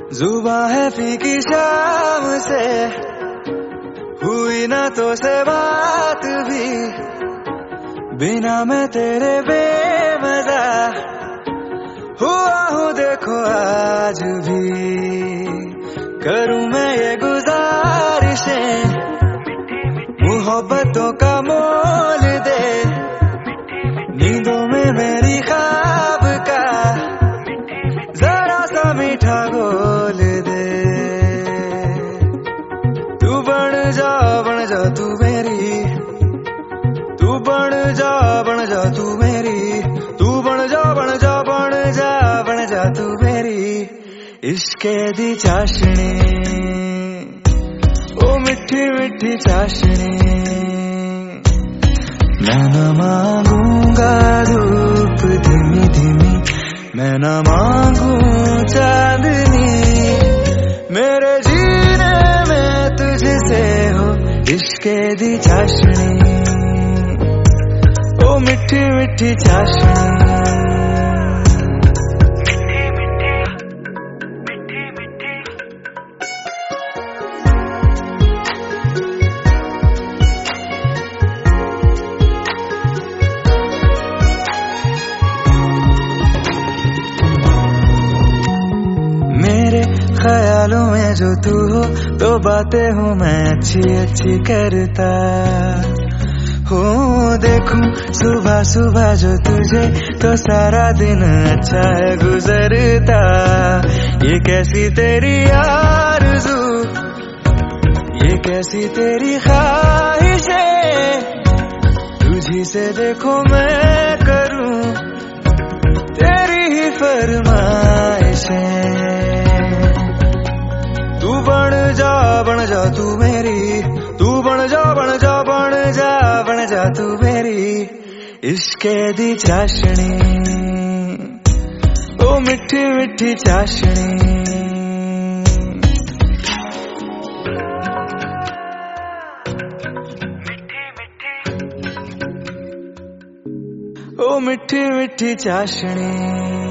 जुबां है फीकी शाम से, हुई ना तो से बात भी, बिना मैं तेरे बेमजा हुआ हूँ देखो आज भी। करूँ मैं ये गुजारिशें, मोहब्बतों का मोल दे, नींदों में मेरी ख्वाब का जरा सा मीठा घोल दे। तू बन जा तू मेरी, तू बन जा तू मेरी, तू बन जा तू मेरी इश्के दी चाशनी, ओ मिठी मिठी चाशनी। मैं न मांगूंगा धूप धीमी धीमी, मैं न मांगू चांदनी, मेरे जीने में तुझसे हो इश्के दी चाशनी, ओ मिठी मिठी चाशनी। ख्यालों में जो तू हो तो बातें हूँ मैं अच्छी अच्छी करता हो। देखूं सुबह सुबह जो तुझे तो सारा दिन अच्छा है गुजरता। ये कैसी तेरी आरज़ू, ये कैसी तेरी ख्वाहिशें, तुझी से देखो मैं करूं तेरी ही फरमाइशें। तू बन जा तू मेरी, तू बन जा तू मेरी इश्के दी चाशनी, ओ मिठी मिठी चाशनी। ओ मिठी मिठी चाशनी।